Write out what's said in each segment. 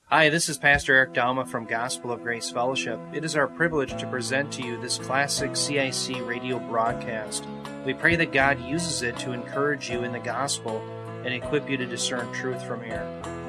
Hi, this is Pastor Eric Dalma from Gospel of Grace Fellowship. It is our privilege to present to you this classic CIC radio broadcast. We pray that God uses it to encourage you in the gospel and equip you to discern truth from error.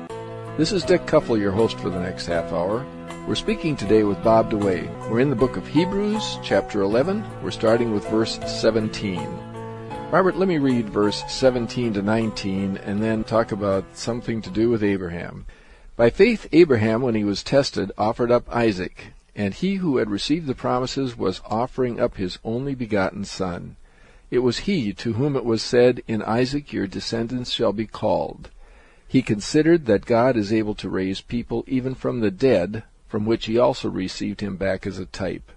This is Dick Kuffel, your host for the next half hour. We're speaking today with Bob DeWay. We're in the book of Hebrews, chapter 11. We're starting with verse 17. Robert, let me read verse 17 to 19 and then talk about something to do with Abraham. By faith Abraham, when he was tested, offered up Isaac, and he who had received the promises was offering up his only begotten son. It was he to whom it was said, "In Isaac your descendants shall be called." He considered that God is able to raise people even from the dead, from which he also received him back as a type.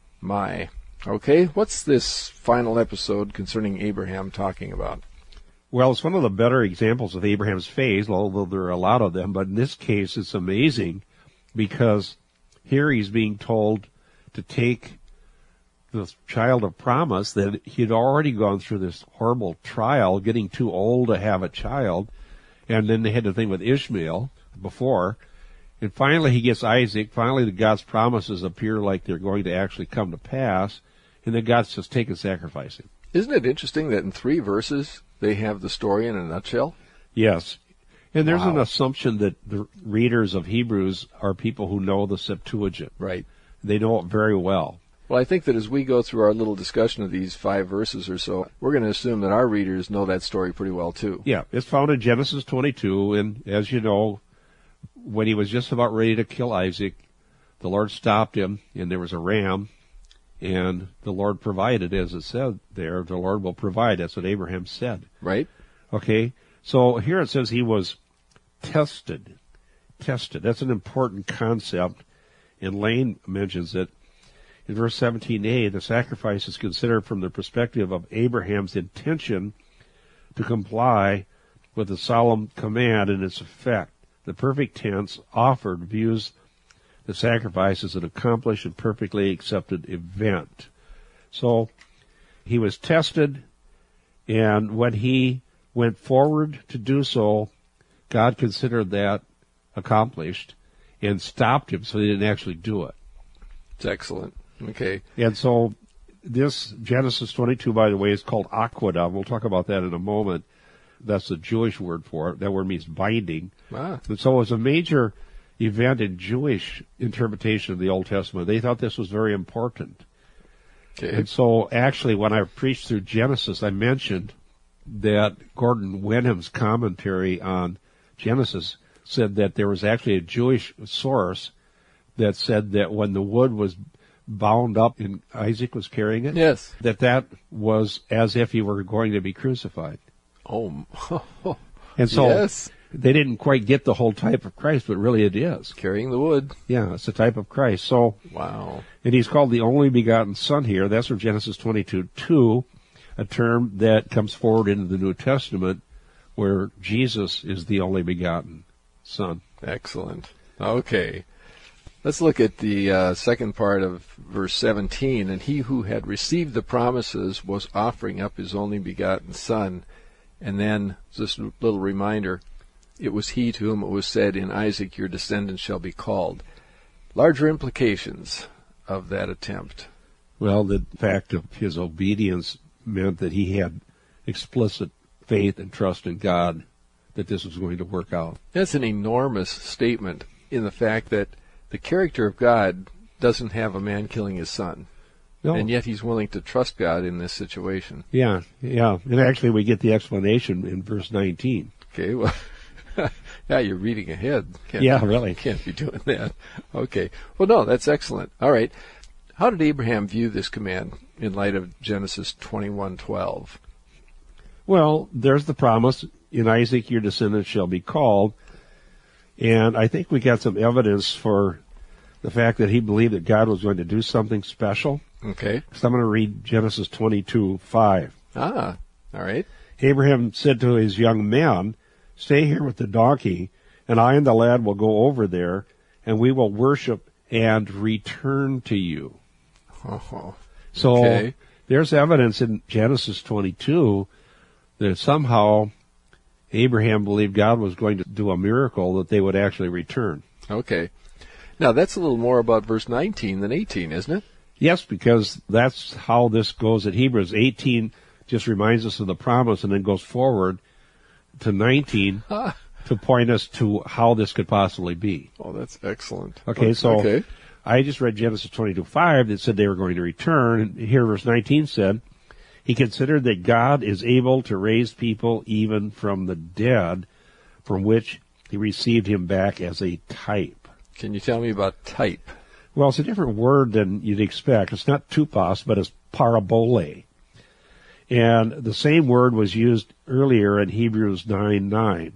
My. Okay, what's this final episode concerning Abraham talking about? Well, it's one of the better examples of Abraham's faith, although there are a lot of them. But in this case, it's amazing because here he's being told to take the child of promise that he'd already gone through this horrible trial, getting too old to have a child. And then they had the thing with Ishmael before. And finally he gets Isaac. Finally God's promises appear like they're going to actually come to pass. And then God says, take and sacrifice him. Isn't it interesting that in 3 verses they have the story in a nutshell? Yes. And there's an assumption that the readers of Hebrews are people who know the Septuagint. Right. They know it very well. Well, I think that as we go through our little discussion of these 5 verses or so, we're going to assume that our readers know that story pretty well, too. Yeah, it's found in Genesis 22, and as you know, when he was just about ready to kill Isaac, the Lord stopped him, and there was a ram, and the Lord provided, as it said there, the Lord will provide. That's what Abraham said. Right. Okay, so here it says he was tested. Tested. That's an important concept, and Lane mentions it. In verse 17a, the sacrifice is considered from the perspective of Abraham's intention to comply with the solemn command and its effect. The perfect tense, offered, views the sacrifice as an accomplished and perfectly accepted event. So he was tested, and when he went forward to do so, God considered that accomplished and stopped him so he didn't actually do it. It's excellent. Okay. And so this Genesis 22, by the way, is called Akedah. We'll talk about that in a moment. That's the Jewish word for it. That word means binding. Ah. And so it was a major event in Jewish interpretation of the Old Testament. They thought this was very important. Okay. And so actually when I preached through Genesis, I mentioned that Gordon Wenham's commentary on Genesis said that there was actually a Jewish source that said that when the wood was bound up and Isaac was carrying it, yes, that was as if he were going to be crucified. Oh. And so yes. They didn't quite get the whole type of Christ, but really it is. Carrying the wood. Yeah, it's a type of Christ. So, wow. And he's called the only begotten Son here. That's from Genesis 22:2, a term that comes forward into the New Testament where Jesus is the only begotten Son. Excellent. Okay. Let's look at the second part of verse 17. And he who had received the promises was offering up his only begotten Son. And then, just a little reminder, it was he to whom it was said, "In Isaac your descendants shall be called." Larger implications of that attempt. Well, the fact of his obedience meant that he had explicit faith and trust in God that this was going to work out. That's an enormous statement in the fact that the character of God doesn't have a man killing his son. No. And yet he's willing to trust God in this situation. Yeah. And actually we get the explanation in verse 19. Okay, well, yeah, you're reading ahead. Really. Can't be doing that. Okay. Well, no, that's excellent. All right. How did Abraham view this command in light of Genesis 21:12? Well, there's the promise, "In Isaac your descendants shall be called." And I think we got some evidence for the fact that he believed that God was going to do something special. Okay. So I'm going to read Genesis 22:5. Ah, all right. Abraham said to his young men, "Stay here with the donkey, and I and the lad will go over there, and we will worship and return to you." Oh, so there's evidence in Genesis 22 that somehow Abraham believed God was going to do a miracle that they would actually return. Okay. Now, that's a little more about verse 19 than 18, isn't it? Yes, because that's how this goes at Hebrews. 18 just reminds us of the promise and then goes forward to 19 to point us to how this could possibly be. Oh, that's excellent. Okay. I just read Genesis 22:5 that said they were going to return. And here verse 19 said, he considered that God is able to raise people even from the dead, from which he received him back as a type. Can you tell me about type? Well, it's a different word than you'd expect. It's not tupos, but it's parabole. And the same word was used earlier in Hebrews 9:9.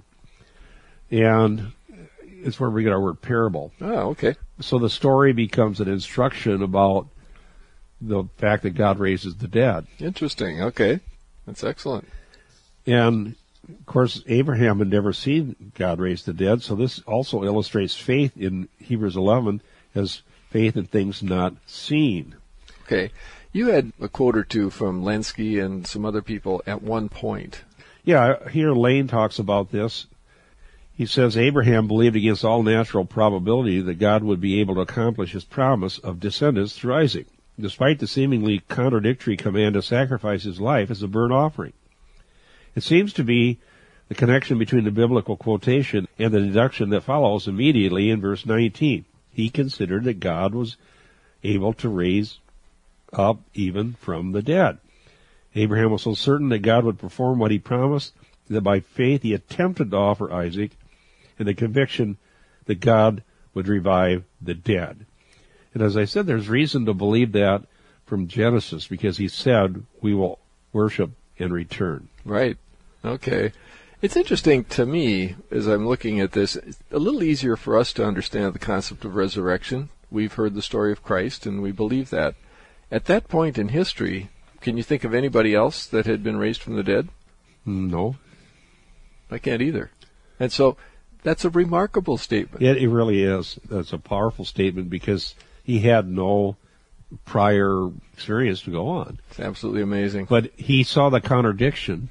And it's where we get our word parable. Oh, okay. So the story becomes an instruction about the fact that God raises the dead. Interesting. Okay. That's excellent. And, of course, Abraham had never seen God raise the dead, so this also illustrates faith in Hebrews 11 as faith in things not seen. Okay. You had a quote or two from Lenski and some other people at one point. Yeah, here Lane talks about this. He says, Abraham believed against all natural probability that God would be able to accomplish his promise of descendants through Isaac, despite the seemingly contradictory command to sacrifice his life as a burnt offering. It seems to be the connection between the biblical quotation and the deduction that follows immediately in verse 19. He considered that God was able to raise up even from the dead. Abraham was so certain that God would perform what he promised that by faith he attempted to offer Isaac in the conviction that God would revive the dead. And as I said, there's reason to believe that from Genesis, because he said, we will worship and return. Right. Okay. It's interesting to me, as I'm looking at this, it's a little easier for us to understand the concept of resurrection. We've heard the story of Christ, and we believe that. At that point in history, can you think of anybody else that had been raised from the dead? No. I can't either. And so that's a remarkable statement. It really is. That's a powerful statement because he had no prior experience to go on. It's absolutely amazing. But he saw the contradiction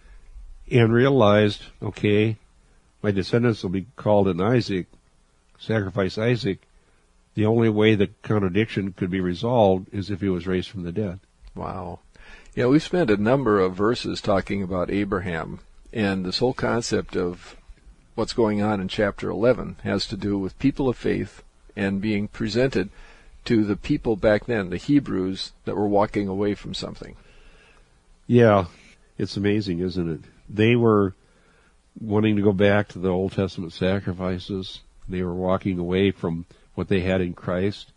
and realized, okay, my descendants will be called in Isaac, sacrifice Isaac. The only way the contradiction could be resolved is if he was raised from the dead. Wow. Yeah, we've spent a number of verses talking about Abraham, and this whole concept of what's going on in chapter 11 has to do with people of faith and being presented to the people back then, the Hebrews, that were walking away from something. Yeah, it's amazing, isn't it? They were wanting to go back to the Old Testament sacrifices. They were walking away from what they had in Christ.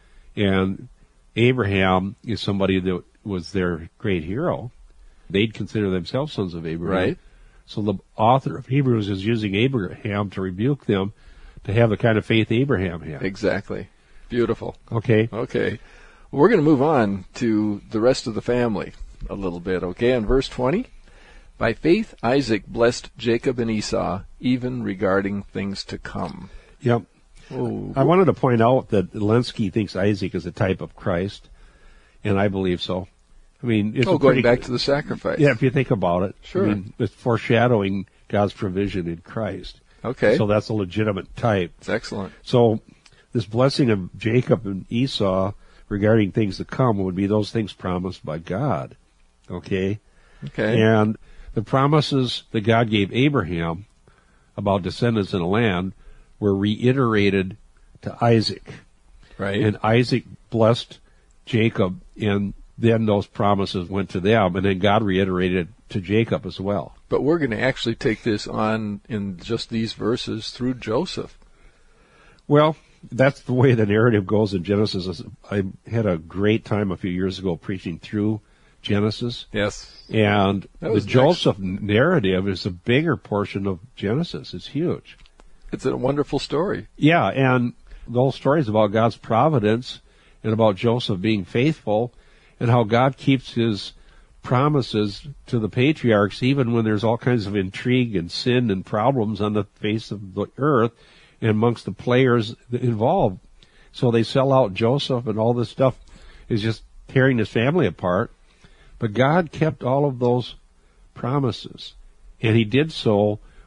And Abraham is somebody that was their great hero. They'd consider themselves sons of Abraham. Right. So the author of Hebrews is using Abraham to rebuke them to have the kind of faith Abraham had. Exactly. Beautiful. Okay. Okay. We're going to move on to the rest of the family a little bit, okay? In verse 20, by faith Isaac blessed Jacob and Esau, even regarding things to come. Yep. Oh. I wanted to point out that Lenski thinks Isaac is a type of Christ, and I believe so. I mean, it's going back to the sacrifice. Yeah, if you think about it. Sure. I mean, it's foreshadowing God's provision in Christ. Okay. So that's a legitimate type. It's excellent. So this blessing of Jacob and Esau regarding things to come would be those things promised by God. Okay? Okay. And the promises that God gave Abraham about descendants in the land were reiterated to Isaac. Right. And Isaac blessed Jacob, and then those promises went to them, and then God reiterated to Jacob as well. But we're going to actually take this on in just these verses through Joseph. Well, that's the way the narrative goes in Genesis. I had a great time a few years ago preaching through Genesis. Yes. And the Joseph narrative is a bigger portion of Genesis. It's huge. It's a wonderful story. Yeah, and the whole story is about God's providence and about Joseph being faithful and how God keeps his promises to the patriarchs even when there's all kinds of intrigue and sin and problems on the face of the earth and amongst the players involved. So they sell out Joseph, and all this stuff is just tearing his family apart. But God kept all of those promises, and he did so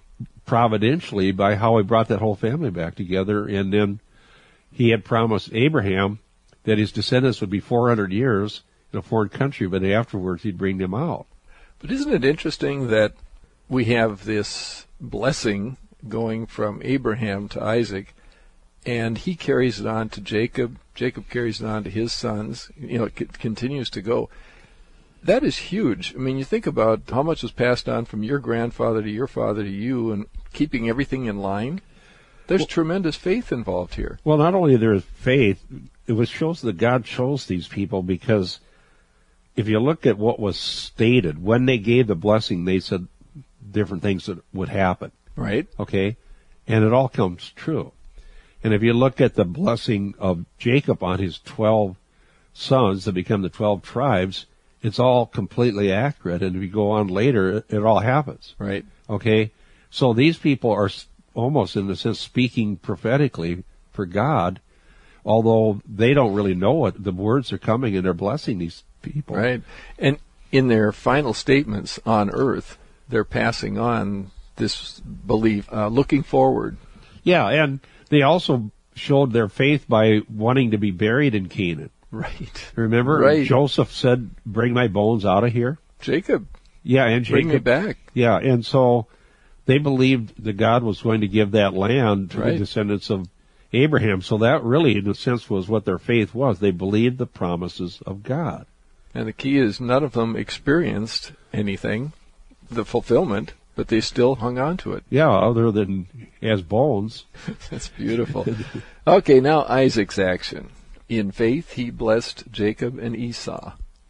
providentially by how he brought that whole family back together. And then he had promised Abraham that his descendants would be 400 years in a foreign country, but afterwards he'd bring them out. But isn't it interesting that we have this blessing going from Abraham to Isaac, and he carries it on to Jacob. Jacob carries it on to his sons. It continues to go. That is huge. I mean, you think about how much was passed on from your grandfather to your father to you, and keeping everything in line. There's tremendous faith involved here. Well, not only there is faith, it shows that God chose these people, because if you look at what was stated, when they gave the blessing, they said different things that would happen. Right. Okay? And it all comes true. And if you look at the blessing of Jacob on his 12 sons that become the 12 tribes, it's all completely accurate. And if you go on later, it all happens. Right. Okay? So these people are almost, in a sense, speaking prophetically for God, although they don't really know it. The words are coming and they're blessing these people. Right. And in their final statements on earth, they're passing on this belief, looking forward. Yeah, and they also showed their faith by wanting to be buried in Canaan. Right. Remember? Right. Joseph said, bring my bones out of here. Jacob. Yeah, and Jacob. Bring me back. Yeah, and so they believed that God was going to give that land to the descendants of Abraham. So that really, in a sense, was what their faith was. They believed the promises of God. And the key is none of them experienced anything, the fulfillment, but they still hung on to it. Yeah, other than as bones. That's beautiful. Okay, now Isaac's action. In faith, he blessed Jacob and Esau.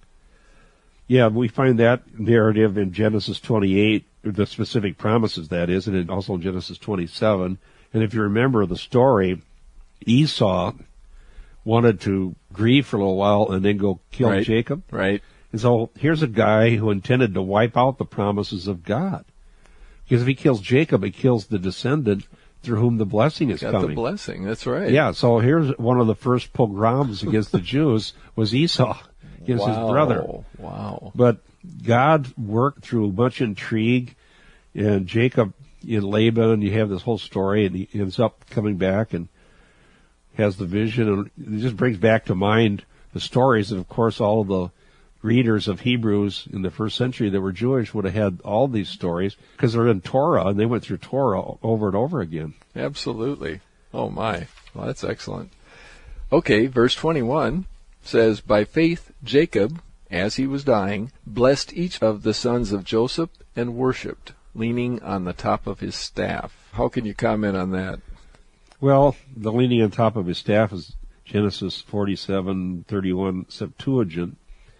Yeah, we find that narrative in Genesis 28, the specific promises, that is, and also in Genesis 27. And if you remember the story, Esau wanted to grieve for a little while and then go kill Jacob. Right. And so here's a guy who intended to wipe out the promises of God. Because if he kills Jacob, he kills the descendant through whom the blessing is coming. The blessing, that's right. Yeah, so here's one of the first pogroms against the Jews was Esau against his brother. Wow. But God worked through much intrigue, and Jacob in Laban, and you have this whole story, and he ends up coming back and has the vision, and it just brings back to mind the stories. And of course, all of the readers of Hebrews in the first century that were Jewish would have had all these stories because they're in Torah, and they went through Torah over and over again. Absolutely. Oh my. Well, that's excellent. Okay, verse 21 says, by faith Jacob, as he was dying, blessed each of the sons of Joseph and worshipped, leaning on the top of his staff. How can you comment on that? Well, the leaning on top of his staff is Genesis 47:31 Septuagint.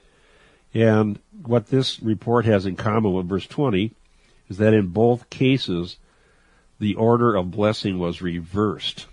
And what this report has in common with verse 20 is that in both cases, the order of blessing was reversed.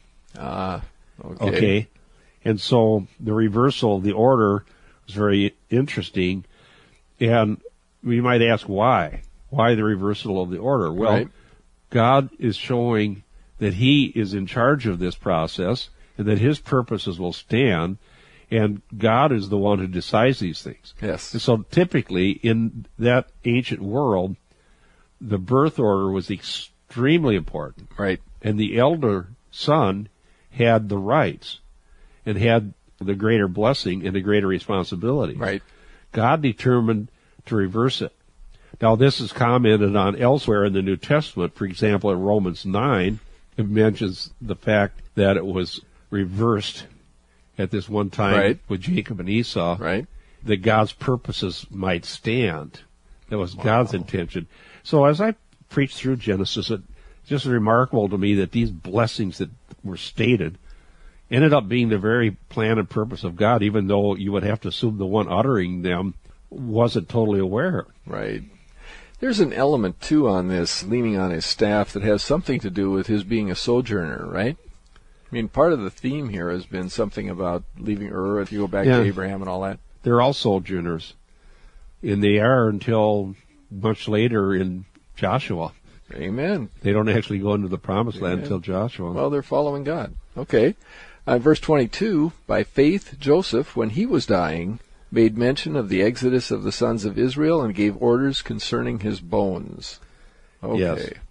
Okay. And so the reversal of the order is very interesting. And we might ask why. Why the reversal of the order? Well, God is showing that he is in charge of this process and that his purposes will stand. And God is the one who decides these things. Yes. And so typically in that ancient world, the birth order was extremely important. Right. And the elder son had the rights and had the greater blessing and the greater responsibility. Right. God determined to reverse it. Now, this is commented on elsewhere in the New Testament. For example, in Romans 9, it mentions the fact that it was reversed at this one time with Jacob and Esau, that God's purposes might stand. That was God's intention. So as I preach through Genesis, it's just remarkable to me that these blessings that were stated ended up being the very plan and purpose of God, even though you would have to assume the one uttering them wasn't totally aware. Right. There's an element, too, on this leaning on his staff that has something to do with his being a sojourner, right? I mean, part of the theme here has been something about leaving Ur, if you go back to Abraham and all that. They're all sojourners, and they are until much later in Joshua. Amen. They don't actually go into the promised land until Joshua. Well, they're following God. Okay. Verse 22, by faith Joseph, when he was dying, made mention of the exodus of the sons of Israel and gave orders concerning his bones. Okay. Yes.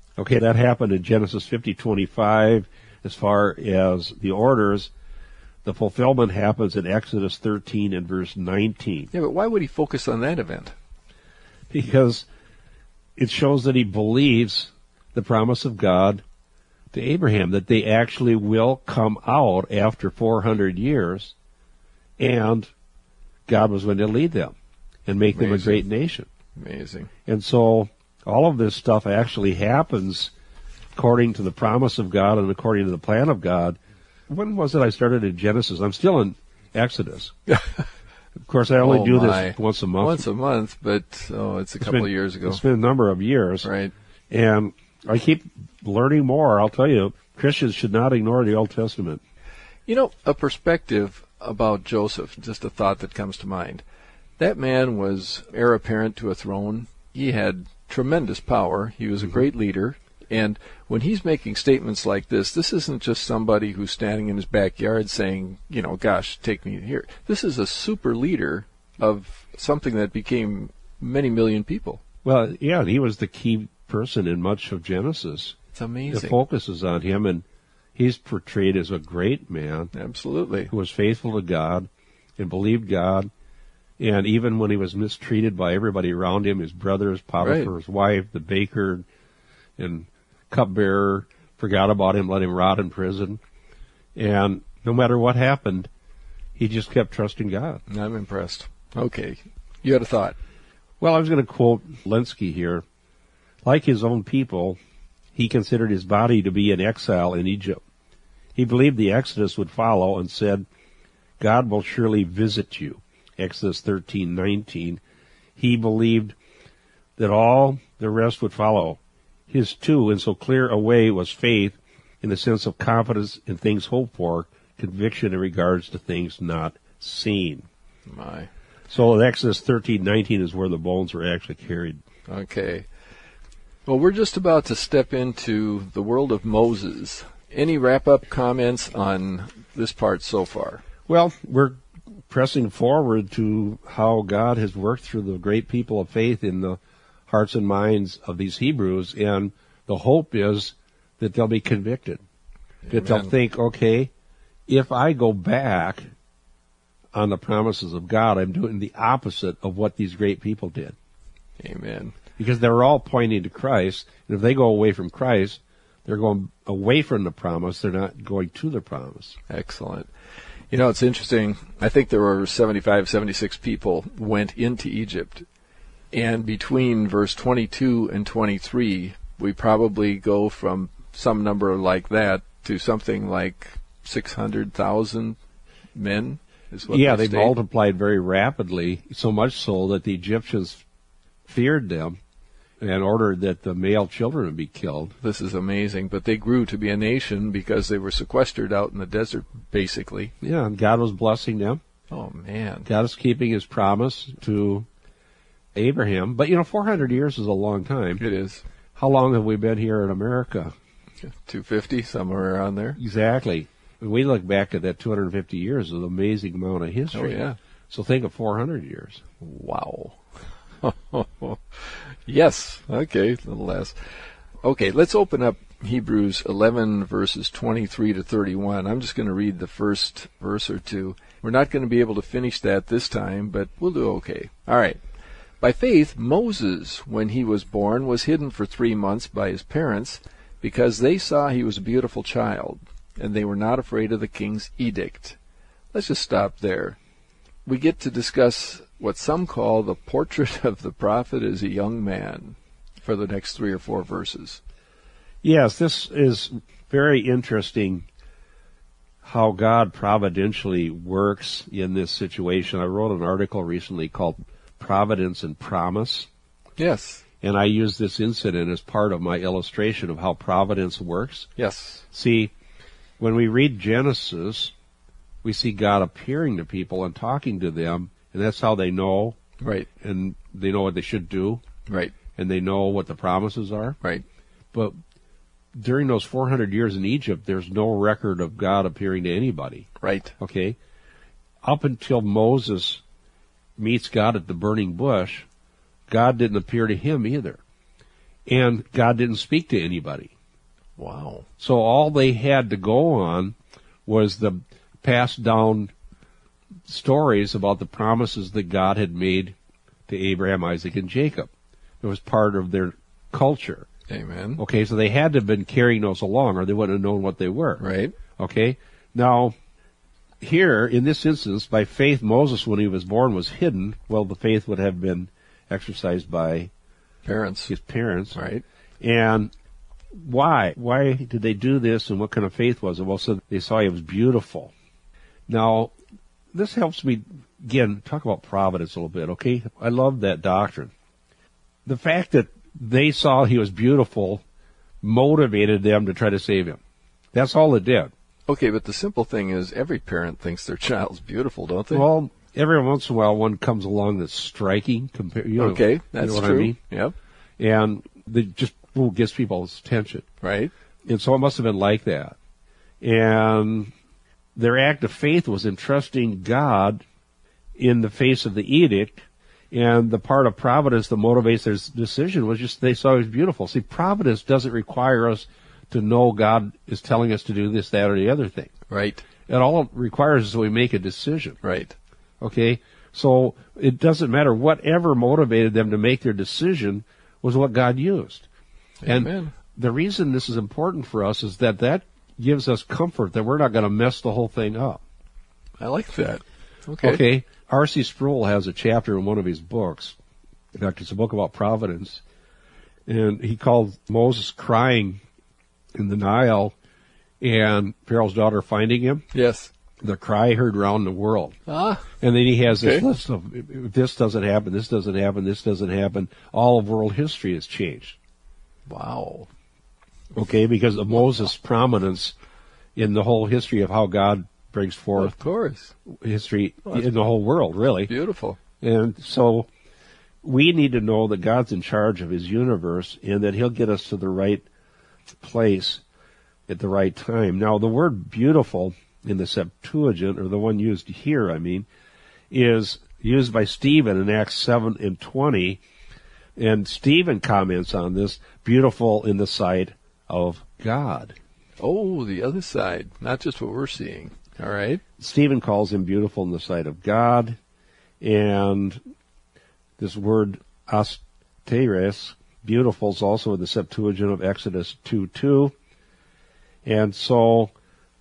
Okay, that happened in Genesis 50:25 as far as the orders. The fulfillment happens in Exodus 13 and verse 19. Yeah, but why would he focus on that event? Because it shows that he believes the promise of God to Abraham, that they actually will come out after 400 years, and God was going to lead them and make them a great nation. Amazing. And so all of this stuff actually happens according to the promise of God and according to the plan of God. When was it I started in Genesis? I'm still in Exodus. Of course, I only do this once a month. Once a month, but it's a couple of years ago. It's been a number of years. Right. And I keep learning more. I'll tell you, Christians should not ignore the Old Testament. You know, a perspective about Joseph, just a thought that comes to mind. That man was heir apparent to a throne. He had tremendous power. He was a great leader. And when he's making statements like this isn't just somebody who's standing in his backyard saying, you know, gosh, take me here. This is a super leader of something that became many million people. Well, yeah, he was the key person in much of Genesis. It's amazing. The focus is on him, and he's portrayed as a great man. Absolutely. Who was faithful to God and believed God. And even when he was mistreated by everybody around him, his brothers, Potiphar's wife, the baker, and cupbearer, forgot about him, let him rot in prison. And no matter what happened, he just kept trusting God. I'm impressed. Okay. You had a thought. Well, I was going to quote Lenski here. Like his own people, he considered his body to be in exile in Egypt. He believed the Exodus would follow and said, God will surely visit you. Exodus 13:19. He believed that all the rest would follow. His too, in so clear a way, was faith in the sense of confidence in things hoped for, conviction in regards to things not seen. My. So Exodus 13:19 is where the bones were actually carried. Okay. Well, we're just about to step into the world of Moses. Any wrap-up comments on this part so far? Well, we're pressing forward to how God has worked through the great people of faith in the hearts and minds of these Hebrews, and the hope is that they'll be convicted. Amen. That they'll think, okay, if I go back on the promises of God, I'm doing the opposite of what these great people did. Amen. Because they're all pointing to Christ, and if they go away from Christ, they're going away from the promise, they're not going to the promise. Excellent. You know, it's interesting. I think there were 75, 76 people went into Egypt. And between verse 22 and 23, we probably go from some number like that to something like 600,000 men, is what they multiplied very rapidly, so much so that the Egyptians feared them and ordered that the male children would be killed. This is amazing, but they grew to be a nation because they were sequestered out in the desert, basically. Yeah, and God was blessing them. Oh, man. God is keeping his promise to Abraham. But, 400 years is a long time. It is. How long have we been here in America? 250, somewhere around there. Exactly. When we look back at that 250 years, an amazing amount of history. Oh, yeah. So think of 400 years. Wow. Yes. Okay, a little less. Okay, let's open up Hebrews 11, verses 23 to 31. I'm just going to read the first verse or two. We're not going to be able to finish that this time, but we'll do okay. All right. By faith, Moses, when he was born, was hidden for 3 months by his parents because they saw he was a beautiful child, and they were not afraid of the king's edict. Let's just stop there. We get to discuss what some call the portrait of the prophet as a young man for the next 3 or 4 verses. Yes, this is very interesting how God providentially works in this situation. I wrote an article recently called Providence and Promise. Yes. And I use this incident as part of my illustration of how providence works. Yes. See, when we read Genesis, we see God appearing to people and talking to them, and that's how they know. Right. And they know what they should do. Right. And they know what the promises are. Right. But during those 400 years in Egypt, there's no record of God appearing to anybody. Right. Okay? Up until Moses meets God at the burning bush, God didn't appear to him either. and God didn't speak to anybody. Wow. So all they had to go on was the passed down stories about the promises that God had made to Abraham, Isaac, and Jacob. It was part of their culture. Amen. Okay, so they had to have been carrying those along, or they wouldn't have known what they were. Right. Okay? Now, here, in this instance, by faith, Moses, when he was born, was hidden. Well, the faith would have been exercised by Parents. his parents. Right. And why? Why did they do this, and what kind of faith was it? Well, so they saw he was beautiful. Now, this helps me, again, talk about providence a little bit, okay? I love that doctrine. The fact that they saw he was beautiful motivated them to try to save him. That's all it did. Okay, but the simple thing is every parent thinks their child's beautiful, don't they? Well, every once in a while one comes along that's striking. Okay, that's what true. I mean? Yep. And they just gets people's attention. Right. And so it must have been like that. And their act of faith was entrusting God in the face of the edict. And the part of providence that motivates their decision was just they saw he was beautiful. See, providence doesn't require us to know God is telling us to do this, that, or the other thing. Right. It all it requires is that we make a decision. Right. Okay? So it doesn't matter. Whatever motivated them to make their decision was what God used. Amen. And the reason this is important for us is that gives us comfort that we're not going to mess the whole thing up. I like that. Okay. Okay? R.C. Sproul has a chapter in one of his books. In fact, it's a book about providence. And he called Moses crying in the Nile and Pharaoh's daughter finding him. Yes. The cry heard around the world. Ah. And then he has this Okay. list of, if this doesn't happen, this doesn't happen, this doesn't happen. All of world history has changed. Wow. Okay? Because of Moses' prominence in the whole history of how God brings forth Of course. history in the whole world, really. Beautiful. And so we need to know that God's in charge of his universe and that he'll get us to the right place at the right time. Now, the word beautiful in the Septuagint, or the one used here, I mean, is used by Stephen in Acts 7:20. And Stephen comments on this, beautiful in the sight of God. Oh, the other side. Not just what we're seeing. All right. Stephen calls him beautiful in the sight of God. And this word asteres, beautiful, is also in the Septuagint of Exodus 2:2. And so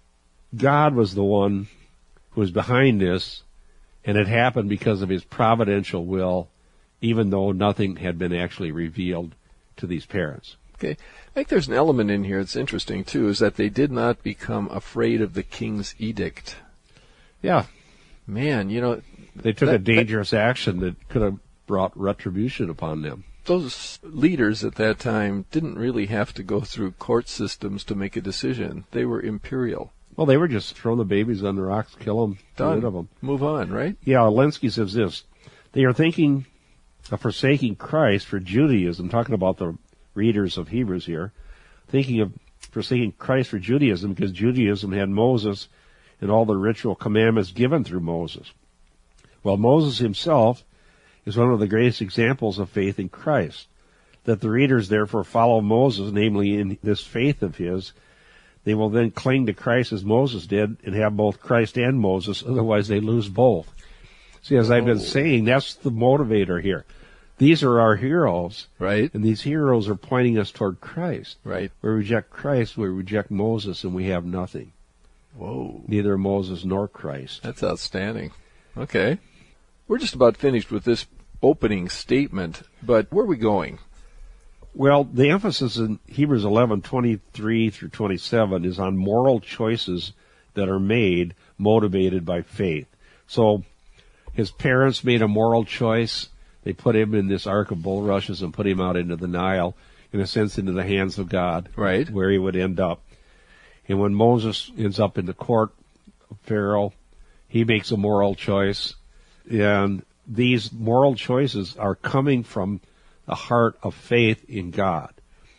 God was the one who was behind this, and it happened because of his providential will, even though nothing had been actually revealed to these parents. Okay. I think there's an element in here that's interesting, too, is that they did not become afraid of the king's edict. Yeah, Man, you know, they took a dangerous action that could have brought retribution upon them. those leaders at that time didn't really have to go through court systems to make a decision. They were imperial. Well, they were just throw the babies on the rocks, kill them, get rid of them. Move on, right? Yeah, Lenski says this. They are thinking of forsaking Christ for Judaism, talking about the readers of Hebrews here, thinking of forsaking Christ for Judaism because Judaism had Moses and all the ritual commandments given through Moses. Well, Moses himself is one of the greatest examples of faith in Christ, that the readers therefore follow Moses, namely in this faith of his. They will then cling to Christ as Moses did and have both Christ and Moses, otherwise they lose both. See, as I've been saying, that's the motivator here. These are our heroes, Right. and these heroes are pointing us toward Christ. Right. We reject Christ, we reject Moses, and we have nothing. Whoa. Neither Moses nor Christ. That's outstanding. Okay. We're just about finished with this opening statement, but where are we going? Well, the emphasis in Hebrews 11:23 through 27 is on moral choices that are made motivated by faith. So his parents made a moral choice. They put him in this ark of bulrushes and put him out into the Nile, in a sense into the hands of God, Right. where he would end up. And when Moses ends up in the court of Pharaoh, he makes a moral choice. And these moral choices are coming from the heart of faith in God.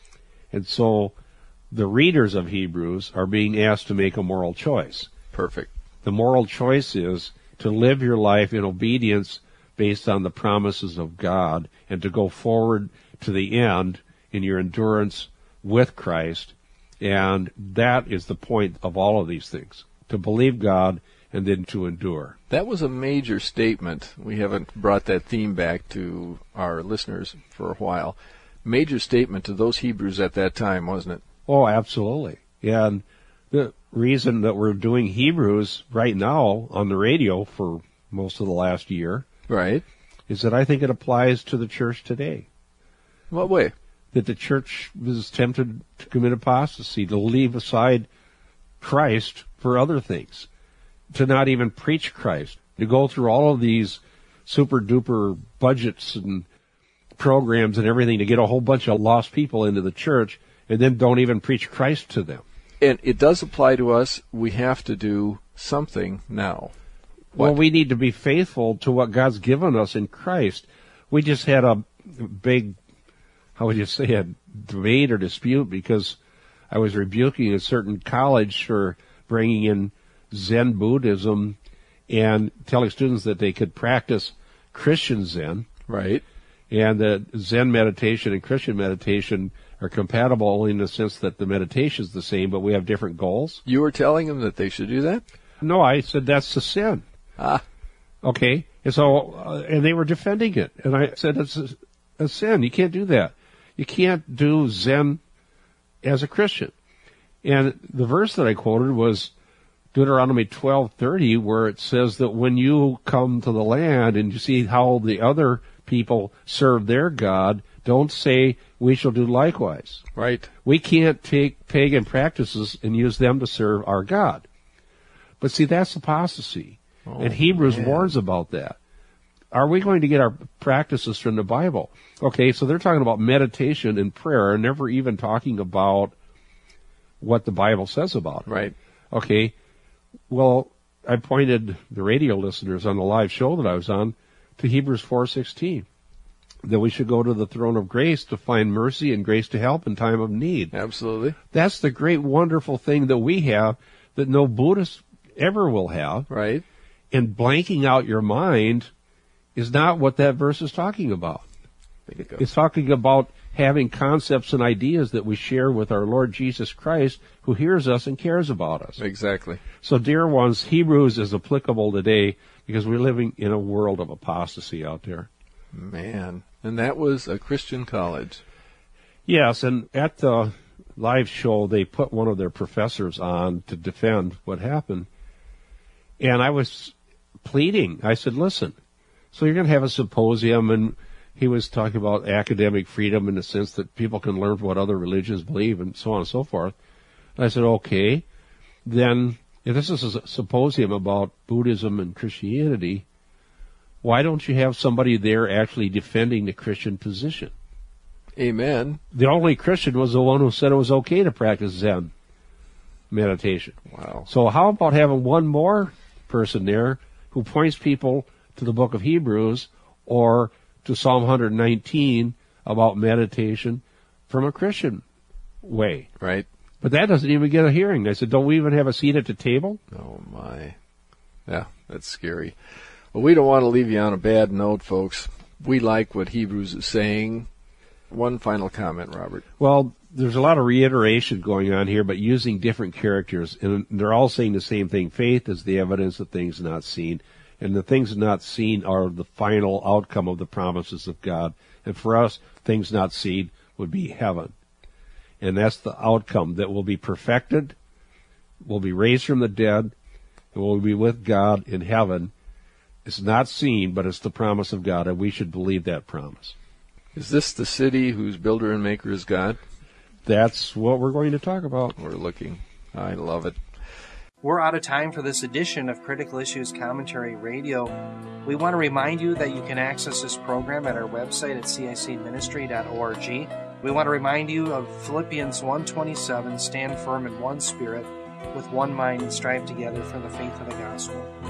And so the readers of Hebrews are being asked to make a moral choice. Perfect. The moral choice is to live your life in obedience based on the promises of God and to go forward to the end in your endurance with Christ. And that is the point of all of these things, to believe God and then to endure. That was a major statement. We haven't brought that theme back to our listeners for a while. Major statement to those Hebrews at that time, wasn't it? Oh, absolutely. And the reason that we're doing Hebrews right now on the radio for most of the last year, right, is that I think it applies to the church today. What way? That the church is tempted to commit apostasy, to leave aside Christ for other things, to not even preach Christ, to go through all of these super-duper budgets and programs and everything to get a whole bunch of lost people into the church and then don't even preach Christ to them. And it does apply to us. We have to do something now. What? Well, we need to be faithful to what God's given us in Christ. We just had a big, how would you say it, debate or dispute because I was rebuking a certain college for bringing in Zen Buddhism and telling students that they could practice Christian Zen. Right. And that Zen meditation and Christian meditation are compatible only in the sense that the meditation is the same, but we have different goals. You were telling them that they should do that? No, I said that's a sin. Ah. Okay. And so, and they were defending it. And I said it's a sin. You can't do that. You can't do Zen as a Christian. And the verse that I quoted was Deuteronomy 12:30, where it says that when you come to the land and you see how the other people serve their God, don't say we shall do likewise. Right. We can't take pagan practices and use them to serve our God. But see, that's apostasy. And Hebrews warns about that. Are we going to get our practices from the Bible? Okay, so they're talking about meditation and prayer, and never even talking about what the Bible says about it. Right. Okay, well, I pointed the radio listeners on the live show that I was on to Hebrews 4:16, that we should go to the throne of grace to find mercy and grace to help in time of need. Absolutely. That's the great, wonderful thing that we have that no Buddhist ever will have. Right. And blanking out your mind is not what that verse is talking about. It's talking about having concepts and ideas that we share with our Lord Jesus Christ, who hears us and cares about us. Exactly. So, dear ones, Hebrews is applicable today because we're living in a world of apostasy out there. Man. And that was a Christian college. Yes, and at the live show, they put one of their professors on to defend what happened. And I was pleading. I said, listen, so you're going to have a symposium, and he was talking about academic freedom in the sense that people can learn what other religions believe and so on and so forth. And I said, okay, then if this is a symposium about Buddhism and Christianity, why don't you have somebody there actually defending the Christian position? Amen. The only Christian was the one who said it was okay to practice Zen meditation. Wow. So how about having one more person there who points people to the book of Hebrews or to Psalm 119 about meditation from a Christian way? Right. But that doesn't even get a hearing. I said, don't we even have a seat at the table? Oh, my. Yeah, that's scary. Well, we don't want to leave you on a bad note, folks. We like what Hebrews is saying. One final comment, Robert. Well, there's a lot of reiteration going on here, but using different characters, and they're all saying the same thing. Faith is the evidence of things not seen, and the things not seen are the final outcome of the promises of God. And for us, things not seen would be heaven. And that's the outcome, that we'll be perfected, we'll be raised from the dead, and we'll be with God in heaven. It's not seen, but it's the promise of God, and we should believe that promise. Is this the city whose builder and maker is God? That's what we're going to talk about. We're looking. I love it. We're out of time for this edition of Critical Issues Commentary Radio. We want to remind you that you can access this program at our website at cicministry.org. We want to remind you of Philippians 1:27, stand firm in one spirit, with one mind, and strive together for the faith of the gospel.